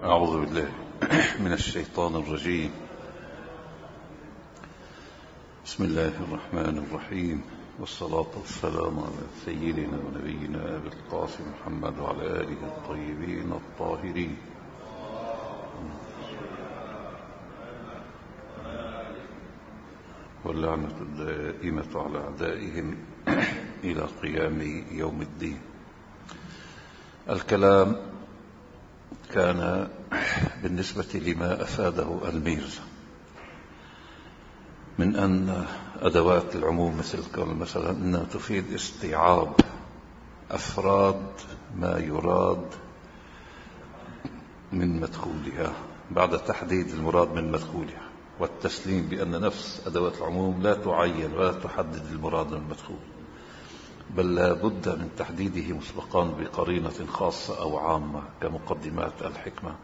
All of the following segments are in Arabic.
أعوذ بالله من الشيطان الرجيم. بسم الله الرحمن الرحيم، والصلاة والسلام على سيدنا ونبينا أبي القاسم محمد وعلى آله الطيبين الطاهرين. واللعنة الدائمة على أعدائهم إلى قيام يوم الدين. الكلام كان بالنسبة لما أفاده الميرزا من أن أدوات العموم مثلا أنها تفيد استيعاب أفراد ما يراد من مدخولها بعد تحديد المراد من مدخولها، والتسليم بأن نفس أدوات العموم لا تعين ولا تحدد المراد من المدخول، بل لا بد من تحديده مسبقا بقرينة خاصة أو عامة كمقدمات الحكمة.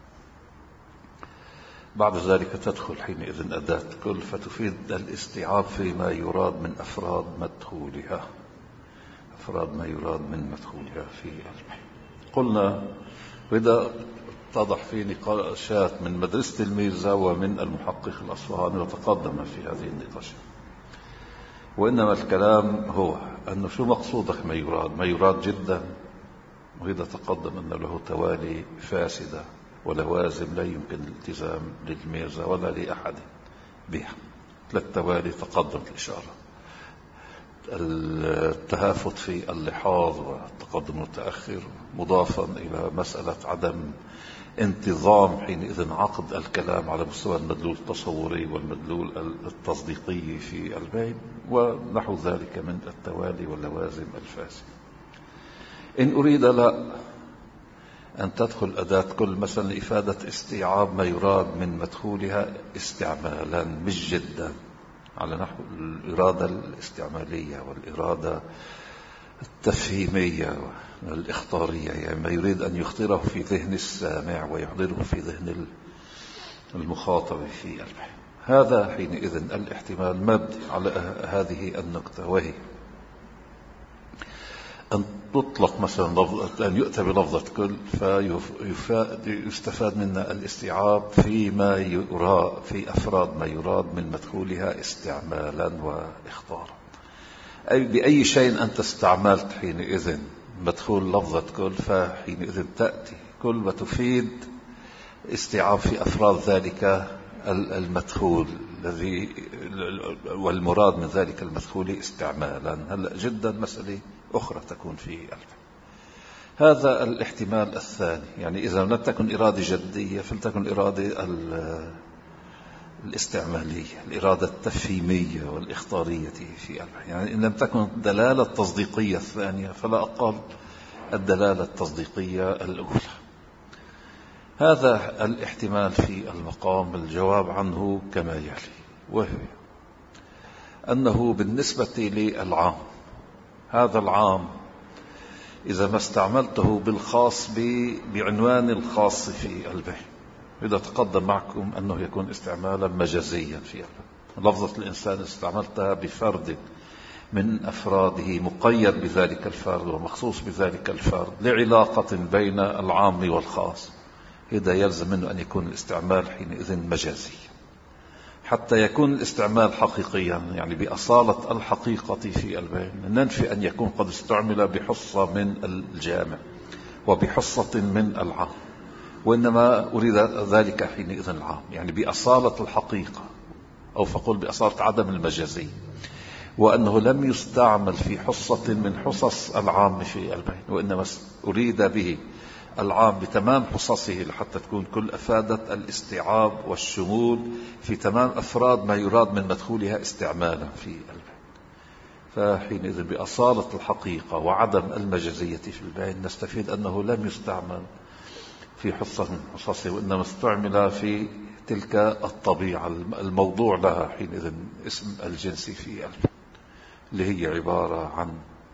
بعد ذلك تدخل حينئذ أداة كل فتفيد الاستيعاب فيما يراد من أفراد مدخولها، أفراد ما يراد من مدخولها في البحث. قلنا وإذا اتضح في نقاشات من مدرسة الميرزا ومن المحقق الأصفهاني وتقدم في هذه النقاشات، وإنما الكلام هو أنه شو مقصودك ما يراد جدا، وإذا تقدم أن له توالي فاسدة ولوازم لا يمكن الالتزام للميرزا ولا لأحد بها. ثلاث توالي تقدمت الإشارة: التهافت في اللحاظ والتقدم المتأخر، مضافا إلى مسألة عدم انتظام حينئذ عقد الكلام على مستوى المدلول التصوري والمدلول التصديقي في البين، ونحو ذلك من التوالي واللوازم الفاسدة. إن أريد لا أن تدخل أداة كل مثلا لإفادة استيعاب ما يراد من مدخولها استعمالا مش جدا، على نحو الإرادة الاستعمالية والإرادة التفهيمية والإخطارية، يعني ما يريد أن يخطره في ذهن السامع ويحضره في ذهن المخاطب في البحث. هذا حينئذ الاحتمال مبني على هذه النقطة، وهي أن تطلق مثلا أن يؤتى بلفظة كل فيستفاد منها الاستيعاب فيما يراد في أفراد ما يراد من مدخولها استعمالا واختارا. أي بأي شيء أنت استعملت حينئذ مدخول لفظة كل، فحينئذ تأتي كل وتفيد استيعاب في أفراد ذلك المدخول الذي والمراد من ذلك المدخول استعمالا. هلأ جدا مسألة أخرى تكون في هذا الاحتمال الثاني، يعني إذا لم تكن إرادة جدية فلتكن إرادة الاستعمالية، الإرادة التفهيمية والإخطارية في البحث. يعني إن لم تكن الدلالة التصديقية الثانية فلا أقل الدلالة التصديقية الأولى. هذا الاحتمال في المقام الجواب عنه كما يلي، وهو أنه بالنسبة للعام، هذا العام إذا ما استعملته بالخاص بعنوان الخاص في البحث، إذا تقدم معكم أنه يكون استعمالا مجازيا في لفظة الإنسان استعملتها بفرد من أفراده مقيد بذلك الفرد ومخصوص بذلك الفرد لعلاقة بين العام والخاص، إذا يلزم منه أن يكون الاستعمال حينئذ مجازي حتى يكون الاستعمال حقيقيا، يعني بأصالة الحقيقة في البين. ننفي أن يكون قد استعمل بحصة من الجامع وبحصة من العام، وإنما أريد ذلك حينئذ العام، يعني بأصالة الحقيقة، أو فقل بأصالة عدم المجازي، وأنه لم يستعمل في حصة من حصص العام في البين، وإنما أريد به العام بتمام حصصه حتى تكون كل أفادت الاستيعاب والشمول في تمام أفراد ما يراد من مدخولها استعمالا في البين. فحينئذ بأصالة الحقيقة وعدم المجازية في البين نستفيد أنه لم يستعمل في حصة من حصصه، وإنما استعمل في تلك الطبيعة الموضوع لها حينئذ اسم الجنس في البين، اللي هي عبارة عن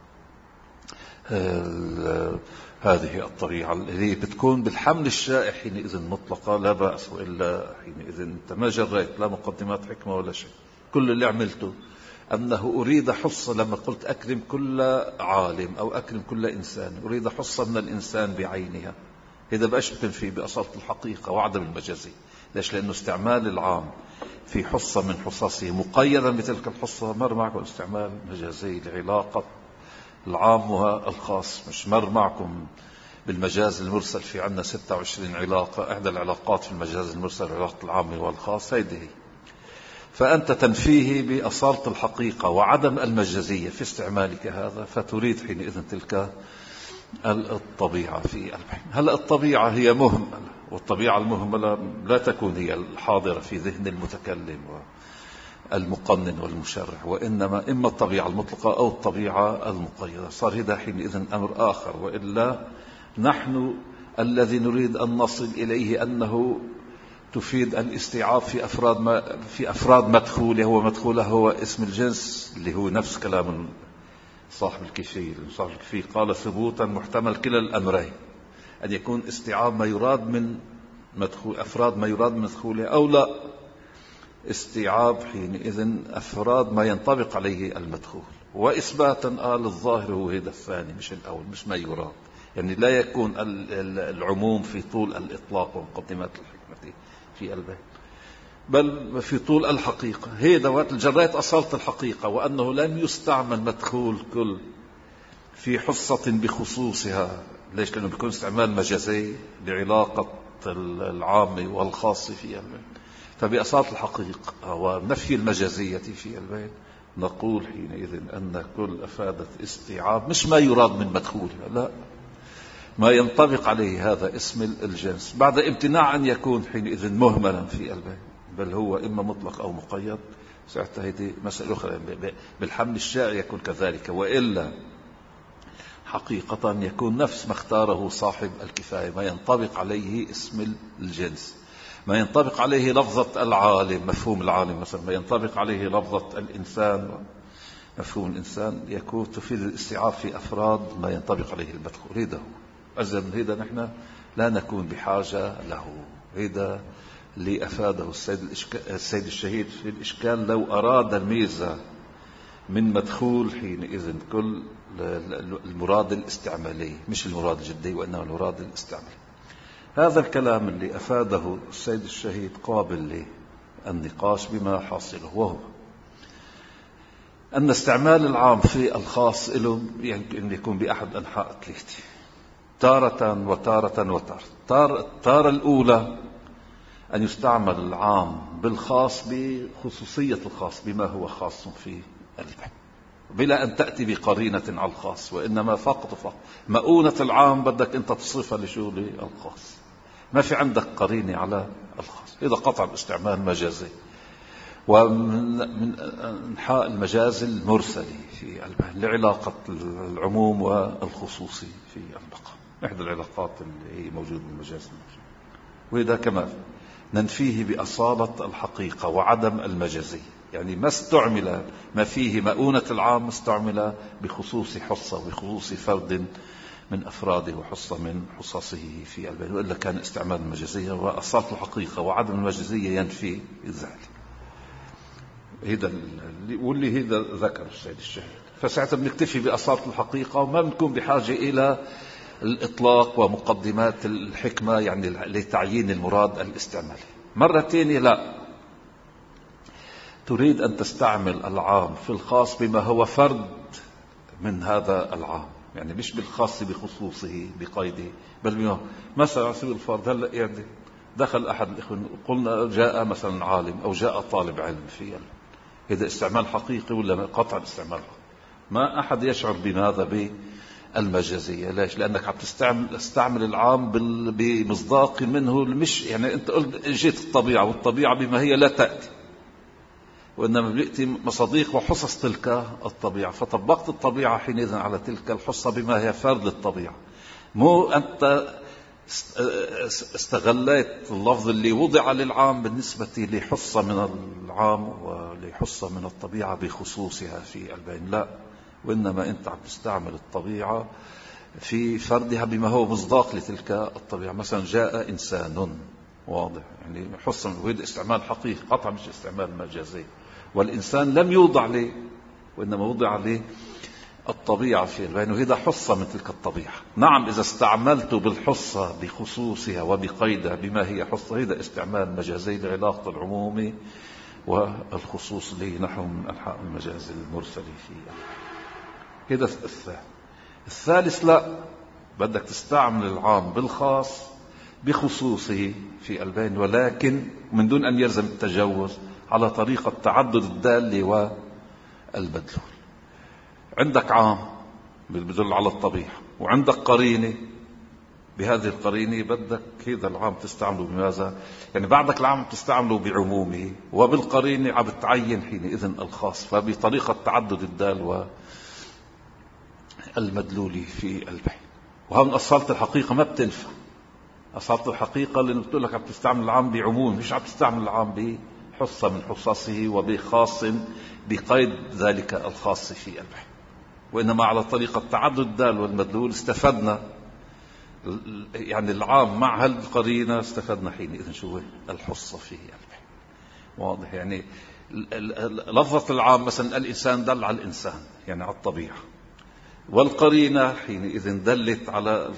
هذه الطبيعة اللي بتكون بالحمل الشائع حينئذ مطلقة لا بأس، وإلا حينئذ أنت ما جريت لا مقدمات حكمة ولا شيء. كل اللي عملته أنه أريد حصة، لما قلت أكرم كل عالم أو أكرم كل إنسان أريد حصة من الإنسان بعينها، هذا بقاش بتنفي بأصالة الحقيقة وعدم المجازية. ليش؟ لأنه استعمال العام في حصة من حصصه مقيدا بتلك الحصة مر معكم استعمال مجازي لعلاقة العام والخاص. مش مر معكم بالمجاز المرسل في عنا 26 علاقة، إحدى العلاقات في المجاز المرسل علاقة العام والخاص، هذه هي. فأنت تنفيه بأصالة الحقيقة وعدم المجازية في استعمالك هذا، فتريد حينئذ تلك الطبيعة في البحث. هلأ الطبيعة هي مهملة، والطبيعة المهملة لا تكون هي الحاضرة في ذهن المتكلم والمقنن والمشرح، وإنما إما الطبيعة المطلقة أو الطبيعة المقيدة. صار هذا حينئذ أمر آخر. وإلا نحن الذي نريد أن نصل إليه أنه تفيد الاستيعاب في أفراد مدخوله. هو مدخوله هو اسم الجنس اللي هو نفس كلام صاحب الكيفية. صاحب الكيفية قال ثبوتا محتمل كلا الأمرين، أن يكون استيعاب ما يراد من مدخول أفراد ما يراد من مدخوله، أو لا استيعاب حينئذ أفراد ما ينطبق عليه المدخول. وإثباتا قال الظاهر هو هذا الثاني مش الأول، مش ما يراد. يعني لا يكون العموم في طول الإطلاق ومقدمات الحكمة في البيت، بل في طول الحقيقة. هذا وقت الجرات أصالة الحقيقة، وأنه لم يستعمل مدخول كل في حصة بخصوصها. ليش؟ لأنه بيكون استعمال مجازي لعلاقة العام والخاص في البيت. فبأصالة الحقيقة ونفي المجازية في البيت نقول حينئذ أن كل أفادت استيعاب مش ما يراد من مدخولها، لا، ما ينطبق عليه هذا اسم الجنس، بعد امتناع أن يكون حينئذ مهملا في البيت، بل هو إما مطلق أو مقيد. ساعتها هذه مسألة أخرى. بالحمل الشائع يكون كذلك، وإلا حقيقة يكون نفس ما اختاره صاحب الكفاية، ما ينطبق عليه اسم الجنس، ما ينطبق عليه لفظة العالم، مفهوم العالم مثلا، ما ينطبق عليه لفظة الإنسان، مفهوم الإنسان، يكون تفيد الاستيعاب في أفراد ما ينطبق عليه المدخول. هذا هو. أجل هذا نحن لا نكون بحاجة له. هذا اللي أفاده السيد الشهيد في الإشكال. لو أراد الميزة من مدخول حينئذ كل المراد الاستعمالي، مش المراد الجدي وإنما المراد الاستعمالي. هذا الكلام اللي أفاده السيد الشهيد قابل للنقاش بما حاصله، وهو أن استعمال العام في الخاص له يمكن أن يكون بأحد أنحاء ثلاثة، تارة وتارة وتارة. التارة الأولى أن يستعمل العام بالخاص بخصوصية الخاص، بما هو خاص في البحث، بلا أن تأتي بقرينة على الخاص، وإنما فقط مؤونة العام بدك أنت تصرفها لشغل الخاص، ما في عندك قرينة على الخاص. إذا قطع الاستعمال مجازي. ومن أنحاء المجاز المرسلي في البحث لعلاقة العموم والخصوصي في البقاء، إحدى العلاقات اللي هي موجودة بالمجاز المرسلي. وإذا كمان ننفيه بأصالة الحقيقة وعدم المجازية، يعني ما استعمل ما فيه مؤونة العام استعمل بخصوص حصة وبخصوص فرد من أفراده وحصة من حصصه في البيت، وإلا كان استعمال المجازية. وأصالة الحقيقة وعدم المجازية ينفي ذلك. هذا واللي هذا ذكر السيد الشهيد. فساعتها بنكتفي بأصالة الحقيقة وما بنكون بحاجة إلى الإطلاق ومقدمات الحكمة، يعني لتعيين المراد الاستعمالي. مرة ثانية لا، تريد أن تستعمل العام في الخاص بما هو فرد من هذا العام، يعني مش بالخاص بخصوصه بقيده، بل مثلا على سبيل الفرض هلا يعني دخل أحد الإخوان، قلنا جاء مثلا عالم أو جاء طالب علم في هذا استعمال حقيقي ولا قطع الاستعمال؟ ما أحد يشعر بماذا بالمجازية. ليش؟ لأنك عم تستعمل العام بمصداق منه، مش يعني أنت قلت جيت الطبيعة، والطبيعة بما هي لا تأتي، وإنما بيأتي مصاديق وحصص تلك الطبيعة، فطبقت الطبيعة حينئذ على تلك الحصة بما هي فرد للطبيعة. مو أنت استغليت اللفظ اللي وضع للعام بالنسبة لحصة من العام ولحصة من الطبيعة بخصوصها في البين، لا، وإنما أنت عم تستعمل الطبيعة في فردها بما هو مصداق لتلك الطبيعة. مثلا جاء إنسان، واضح يعني حصة، وهذا استعمال حقيقي قطع مش استعمال مجازي. والإنسان لم يوضع لي، وإنما وضع لي الطبيعة في البين، وهذا حصة من تلك الطبيعة. نعم، إذا استعملت بالحصة بخصوصها وبقيدها بما هي حصة، هذا استعمال مجازي لعلاقة العموم والخصوص نحو من أنحاء المجاز المرسل فيه. هذا الثاني. الثالث لا، بدك تستعمل العام بالخاص بخصوصه في البين، ولكن من دون أن يلزم التجوز على طريقة تعدد الدال والمدلول. عندك عام بدل على الطبيعة، وعندك قرينة، بهذه القرينة بدك هذا العام تستعمله بماذا؟ يعني بعدك العام تستعمله بعمومه، وبالقرينة عم بتعين حينئذ الخاص، فبطريقة تعدد الدال والمدلول في البين. وهون أصالة الحقيقة ما بتنفع. أصالة الحقيقة اللي قلت لك عم تستعمل العام بعموم، مش عم تستعمل العام بحصة من حصصه وبخاص بقيد ذلك الخاص في البين، وإنما على طريقة تعدد الدال والمدلول استفدنا يعني العام مع هالقرينة، استفدنا حينئذ شو الحصة فيه البين. واضح؟ يعني لفظة العام مثلا الإنسان دل على الإنسان، يعني على الطبيعة، والقرينة حينئذ دلت على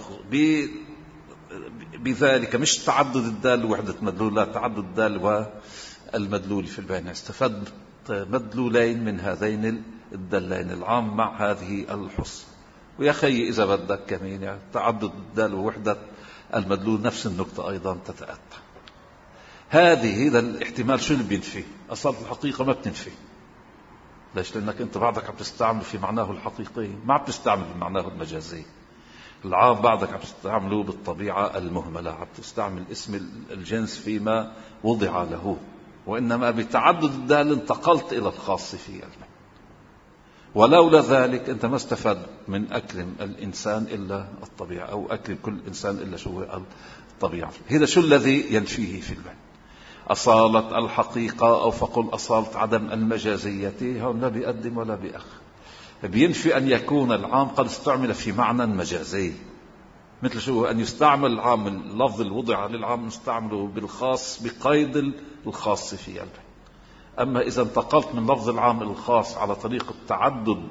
بذلك مش تعدد الدال وحدة مدلول، لا، تعدد الدال والمدلول في البين. استفدت مدلولين من هذين الدلين، العام مع هذه الحصة. ويا خي إذا بدك كمان يعني تعدد الدال ووحدة المدلول نفس النقطة أيضا تتأتى. هذا الاحتمال شو اللي بينفي؟ أصالة الحقيقة ما بتنفي. ليش؟ لأنك أنت بعدك عم تستعمل في معناه الحقيقي، ما عم تستعمل بمعناه المجازي. العام بعدك عم تستعمله بالطبيعة المهملة، عم تستعمل اسم الجنس فيما وضع له، وإنما بتعدد الدال انتقلت إلى الخاص في البين. ولولا ذلك أنت ما استفاد من أكرم الإنسان إلا الطبيعة، أو أكرم كل إنسان إلا شو الطبيعة. هذا شو الذي ينفيه في البين؟ أصالة الحقيقة، أو فقل أصالة عدم المجازية. هون لا بيقدم ولا بيأخر. بينفي أن يكون العام قد استعمل في معنى مجازي، مثل شو أن يستعمل العام، اللفظ الوضع للعام نستعمله بالخاص بقيد الخاص في البين. أما إذا انتقلت من لفظ العام الخاص على طريقة تعدد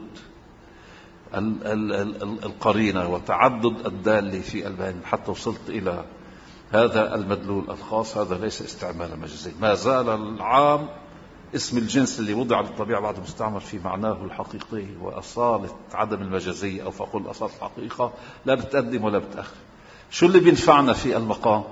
القرينة وتعدد الدال في البين حتى وصلت إلى هذا المدلول الخاص، هذا ليس استعمالا مجازيا. ما زال العام اسم الجنس اللي وضع للطبيعة بعد مستعمل في معناه الحقيقي، وأصالة عدم المجازية أو فقل أصالة الحقيقة لا بتقدم ولا بتأخر. شو اللي بينفعنا في المقام؟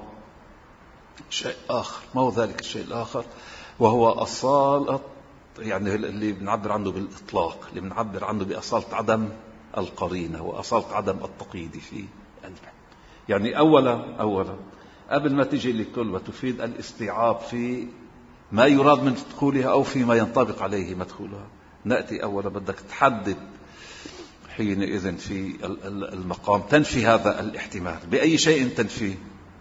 شيء آخر. ما هو ذلك الشيء الآخر؟ وهو أصالة، يعني اللي بنعبر عنه بالإطلاق، اللي بنعبر عنه بأصالة عدم القرينة وأصالة عدم التقييد في البين. يعني أولا قبل ما تيجي لكل تفيد الاستيعاب في ما يراد من دخولها أو فيما ينطبق عليه مدخولها، نأتي أولا بدك تحدد حينئذ في المقام تنفي هذا الاحتمال. بأي شيء تنفي؟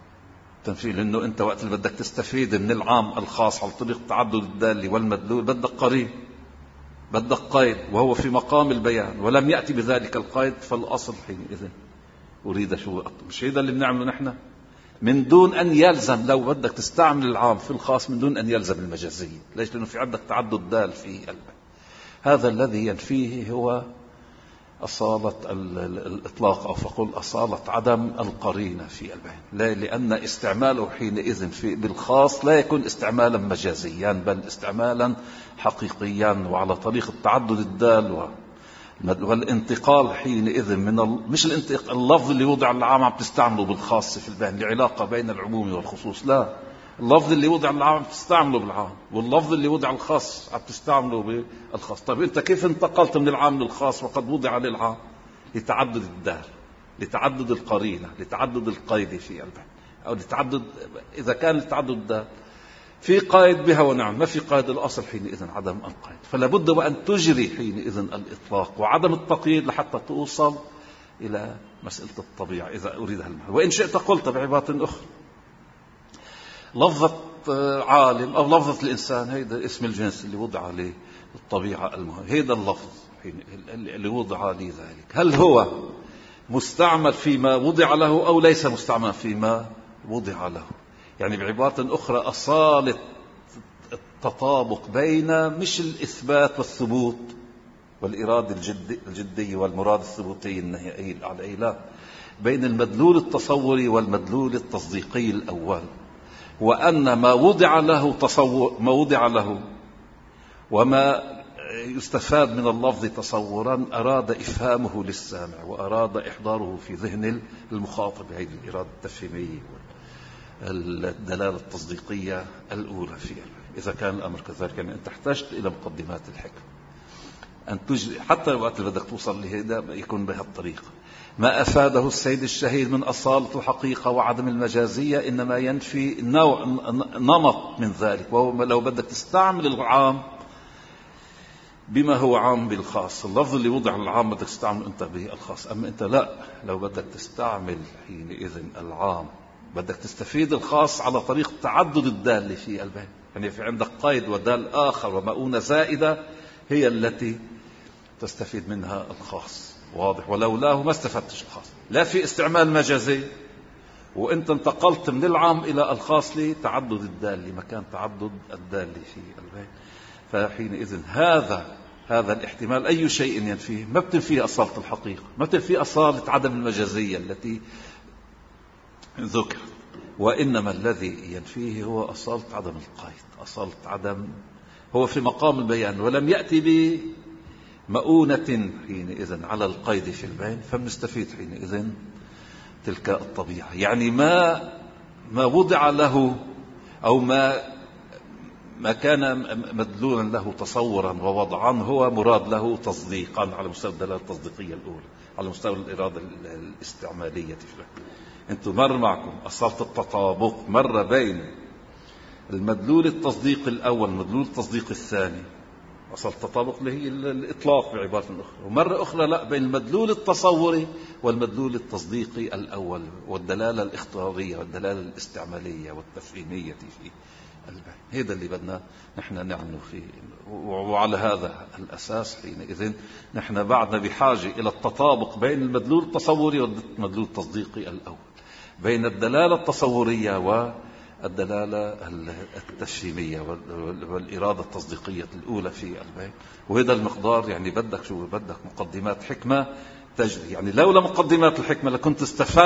لأنه أنت وقت اللي بدك تستفيد من العام الخاص على طريق تعدد الدال والمدلول بدك قرين، بدك قيد، وهو في مقام البيان ولم يأتي بذلك القيد، فالأصل حينئذ أريد شو. مش هذا اللي بنعمله نحن؟ من دون أن يلزم، لو بدك تستعمل العام في الخاص من دون أن يلزم المجازية. ليش؟ لأنه في عندك تعدد دال في البين. هذا الذي ينفيه هو أصالة الإطلاق، أو فقل أصالة عدم القرينة في البين. لا، لأن استعماله حينئذ بالخاص لا يكون استعمالا مجازيا، بل استعمالا حقيقيا وعلى طريقة تعدد الدال والانتقال حينئذ من مش اللفظ اللي وضع العام عم تستعمله بالخاص في البين لعلاقة بين العموم والخصوص، لا، اللفظ اللي وضع العام عم تستعمله بالعام، واللفظ اللي وضع الخاص عم تستعمله بالخاص. طيب أنت كيف انتقلت من العام للخاص وقد وضع للعام؟ لتعدد الدال، لتعدد القرينة، لتعدد القيد في البين، أو لتعدد، إذا كان لتعدد الدال في قيد بها ونعم، ما في قيد، الأصل حينئذ عدم القيد. فلا بد وأن تجري حينئذ الإطلاق وعدم التقييد لحتى توصل إلى مسألة الطبيعة إذا أريدها المعنى. وإن شئت قلت بعبارة أخرى، لفظة عالم أو لفظة الإنسان، هيدا اسم الجنس اللي وضع للطبيعة المهم، هيدا اللفظ اللي وضع لذلك، هل هو مستعمل فيما وضع له أو ليس مستعمل فيما وضع له؟ يعني بعبارة أخرى أصالة التطابق بين مش الإثبات والثبوت، والإرادة الجدية والمراد الثبوتي النهائي الأعلى، لا، بين المدلول التصوري والمدلول التصديقي الأول، وأن ما وضع له وما يستفاد من اللفظ تصورا أراد إفهامه للسامع وأراد إحضاره في ذهن المخاطب، هذه الإرادة التفهيمية والدلالة التصديقية الأولى فيها. إذا كان الأمر كذلك يعني أنت احتجت إلى مقدمات الحكمة أن حتى الوقت اللي بدك توصل لهذا يكون بهالطريقة. ما أفاده السيد الشهيد من أصالة الحقيقة وعدم المجازية إنما ينفي نمط من ذلك، وهو لو بدك تستعمل العام بما هو عام بالخاص، اللفظ اللي وضع العام بدك تستعمل أنت به الخاص. أما أنت لا، لو بدك تستعمل حينئذ العام بدك تستفيد الخاص على طريق تعدد الدال في البيان، يعني في عندك قيد ودال آخر ومؤونة زائدة هي التي تستفيد منها الخاص، واضح؟ ولولاه ما استفدتش الخاص، لا في استعمال مجازي وانت انتقلت من العام الى الخاص لتعدد الدال لمكان تعدد الدال في البيان. فحينئذ هذا الاحتمال أي شيء ينفيه ما بتنفيه أصالة الحقيقة، ما بتنفيه أصالة عدم المجازية التي ذكر، وإنما الذي ينفيه هو أصالة عدم القيد، أصالة عدم، هو في مقام البيان ولم يأتي بمؤونة حينئذ على القيد في البيان، فبنستفيد حينئذ تلك الطبيعة. يعني ما وضع له أو ما كان مدلولا له تصورا ووضعا هو مراد له تصديقا على مستوى الدلالة التصديقية الأولى، على مستوى الإرادة الاستعمالية. انتم مر معكم أصالة التطابق، مر بين المدلول التصديق الأول والمدلول التصديق الثاني، أصالة التطابق اللي هي الإطلاق بعبارة أخرى، ومرة أخرى لا، بين المدلول التصوري والمدلول التصديقي الأول، والدلالة الاختيارية والدلالة الاستعمالية والتفهيمية في البيان. هذا اللي بدنا نحن نعمل فيه، وعلى هذا الأساس حينئذ نحن بعدنا بحاجة إلى التطابق بين المدلول التصوري والمدلول التصديقي الأول، بين الدلالة التصورية والدلالة التفهيمية والإرادة التصديقية الأولى في البيان. وهذا المقدار يعني بدك شو بدك مقدمات حكمة تجري، يعني لولا مقدمات الحكمة لكنت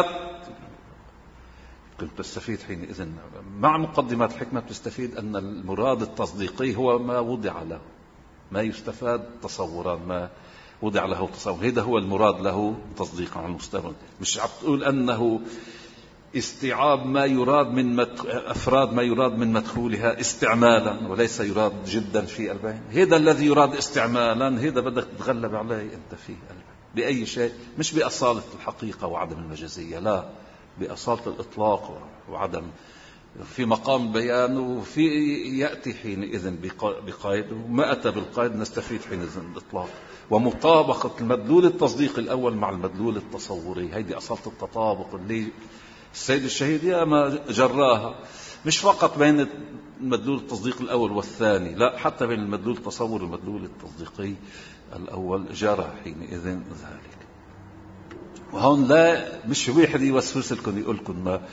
كنت تستفيد حينئذ مع مقدمات الحكمة، تستفيد أن المراد التصديقي هو ما وضع له، ما يستفاد تصورا، ما وضع له تصور، هذا هو المراد له تصديقا على المستوى. مش عم تقول أنه استيعاب ما يراد من أفراد ما يراد من مدخولها استعمالا وليس يراد جدا في البيان. هذا الذي يراد استعمالا هذا بدك تتغلب عليه أنت في البيان بأي شيء، مش بأصالة الحقيقة وعدم المجازية، لا، بأصالة الإطلاق وعدم في مقام البيان، وفي يأتي حينئذ بقيد، وما أتى بالقيد نستفيد حينئذ الإطلاق ومطابقة المدلول التصديق الأول مع المدلول التصوري. هيدي أصالة التطابق اللي السيد الشهيد يا ما جراها، مش فقط بين المدلول التصديق الأول والثاني، لا، حتى بين المدلول التصوري والمدلول التصديقي الأول جرى حينئذ ذلك. وهون لا مش واحد يوسوس لكم يقول لكم ما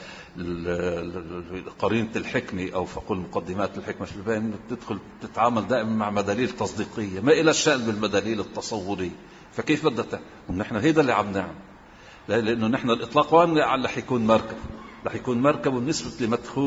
قرينة الحكمة أو فقل مقدمات الحكمة في البيان تدخل تتعامل دائما مع مداليل تصديقية ما إلى الشأن بالمداليل التصورية، فكيف بدها ونحن هيدا اللي عم نعمل، لأنه نحن الإطلاق وين رح يكون مركب بالنسبة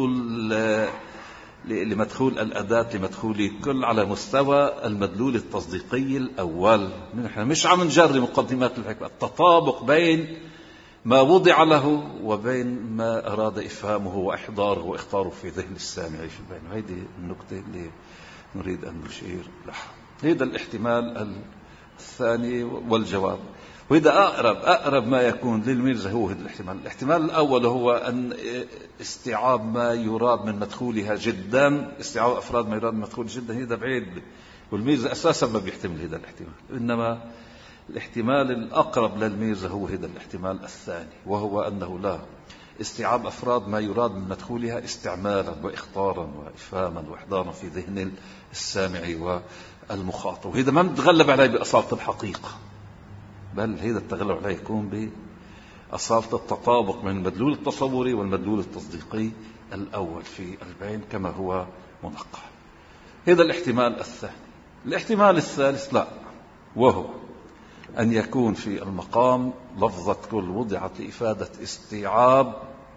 لمدخول الأداة لمدخول كل على مستوى المدلول التصديقي الأول. نحن مش عم نجري مقدمات الحكمة، التطابق بين ما وضع له وبين ما أراد إفهامه وإحضاره وإخطاره في ذهن السامع في البيان. هذه النقطة اللي نريد أن نشير لها. هذا الاحتمال الثاني والجواب، وإذا أقرب ما يكون للميرزا هو هذا الاحتمال الأول هو أن استيعاب ما يراد من مدخولها جدا، استيعاب أفراد ما يراد من مدخول جدا، هذا بعيد، والميرزا أساسا ما بيحتمل هذا الاحتمال، إنما الاحتمال الأقرب للميرزا هو هذا الاحتمال الثاني، وهو أنه لا، استيعاب أفراد ما يراد من مدخولها استعمالا وإخطارا وإفهاما وإحضارا في ذهن السامع والمخاطب. وهذا ما نتغلب عليه بأصالة الحقيقة، بل هذا التغلب عليه يكون بأصالة التطابق من المدلول التصوري والمدلول التصديقي الأول في البيان كما هو منقح. هذا الاحتمال الثاني. الاحتمال الثالث لا، وهو أن يكون في المقام لفظة كل وضعت لإفادة استيعاب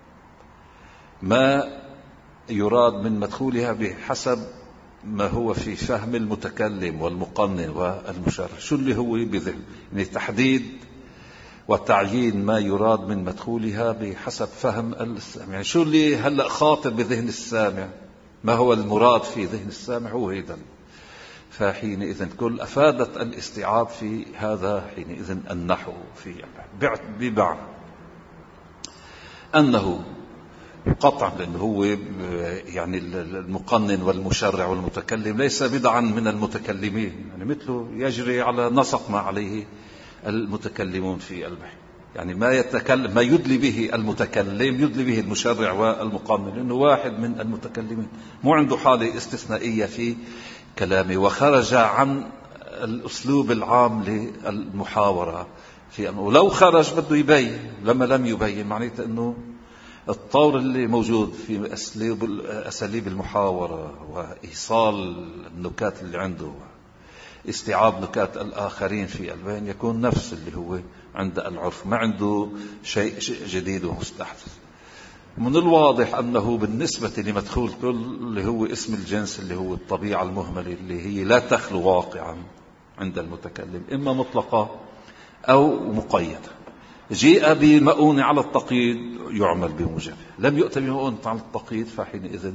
ما يراد من مدخولها بحسب ما هو في فهم المتكلم والمقنن والمشرع. شو اللي هو بذهن؟ يعني تحديد وتعيين ما يراد من مدخولها بحسب فهم السامع. يعني شو اللي هلأ خاطر بذهن السامع، ما هو المراد في ذهن السامع، هو هيدا. فحينئذ كل أفادت الاستيعاب في هذا حينئذ النحو في بمعنى أنه قطعا، لأنه هو يعني المقنن والمشرع والمتكلم ليس بدعا من المتكلمين، يعني مثله يجري على نسق ما عليه المتكلمون في البحث. يعني ما يدلي به المتكلم يدلي به المشرع والمقنن، لأنه واحد من المتكلمين، مو عنده حالة استثنائية في كلامه وخرج عن الأسلوب العام للمحاورة ولو خرج بده يبين، لما لم يبين معناته أنه الطور اللي موجود في أساليب المحاورة وإيصال النكات اللي عنده استيعاب نكات الآخرين في البيان يكون نفس اللي هو عند العرف، ما عنده شيء جديد ومستحدث. من الواضح أنه بالنسبة لمدخول كل اللي هو اسم الجنس اللي هو الطبيعة المهملة اللي هي لا تخلو واقعا عند المتكلم، إما مطلقة أو مقيدة. جيء بمؤونة على التقييد يعمل بموجبه، لم يؤت بمؤونة على التقييد فحينئذ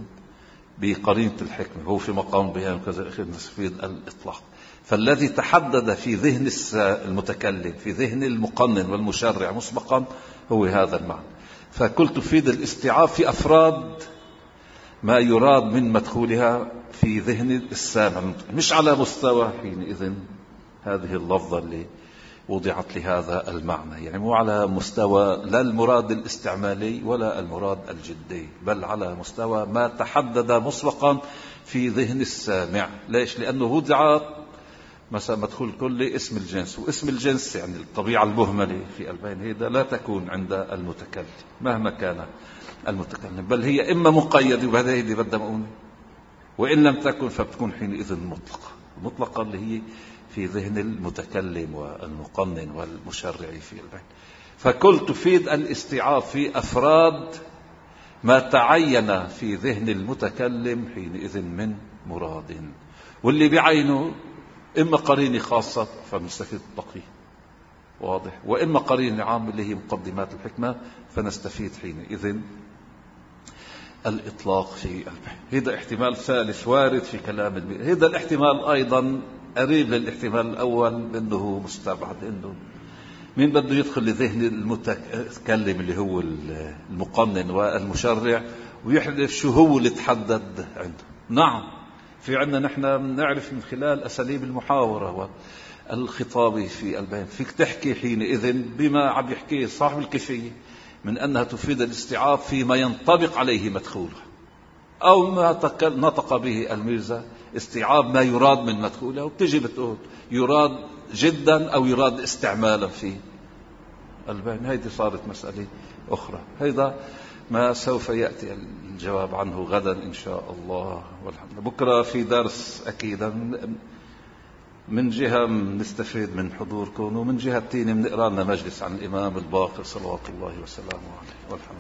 بقرينة الحكمة هو في مقام بيان كذا أخير نستفيد الإطلاق. فالذي تحدد في ذهن المتكلم في ذهن المقنن والمشرع مسبقا هو هذا المعنى. فكل تفيد الاستيعاب في أفراد ما يراد من مدخولها في ذهن السامع، مش على مستوى حينئذ هذه اللفظة اللي وضعت لهذا المعنى، يعني مو على مستوى لا المراد الاستعمالي ولا المراد الجدي، بل على مستوى ما تحدد مسبقا في ذهن السامع. ليش؟ لأنه وضعت مثلا مدخول كل اسم الجنس، واسم الجنس يعني الطبيعة المهملة في البين هذا لا تكون عند المتكلم مهما كان المتكلم، بل هي إما مقيدة وهذا هي بدها مؤونة، وإن لم تكن فبتكون حينئذ مطلقة اللي هي في ذهن المتكلم والمقنن والمشرع في البين. فكل تفيد الاستيعاب في أفراد ما تعين في ذهن المتكلم حينئذ من مراد، واللي بعينه إما قرينة خاصة فنستفيد التقييد واضح، وإما قرينة عامة اللي هي مقدمات الحكمة فنستفيد حينئذ الإطلاق في البحث. هذا احتمال ثالث وارد في كلام هذا الاحتمال أيضا قريب للاحتمال الأول بأنه مستبعد، إنه مين بده يدخل لذهن المتكلم اللي هو المقنن والمشرع ويحلف شو هو اللي تحدد عنده. نعم في عندنا نحن نعرف من خلال أساليب المحاورة والخطاب في البيان فيك تحكي حينئذ بما عم يحكيه صاحب الكيفية من أنها تفيد الاستيعاب فيما ينطبق عليه مدخولها، أو ما نطق به الميرزا استيعاب ما يراد من مدخولها، وبتجي بتقول يراد جدا أو يراد استعمالا في البيان. هذه صارت مسألة أخرى، هذا ما سوف يأتي الجواب عنه غدا إن شاء الله. والحمد لله بكرة في درس أكيدا، من جهة نستفيد من حضوركم، ومن جهة تانية بنقرأ لنا مجلس عن الإمام الباقر صلوات الله وسلامه عليه. والحمد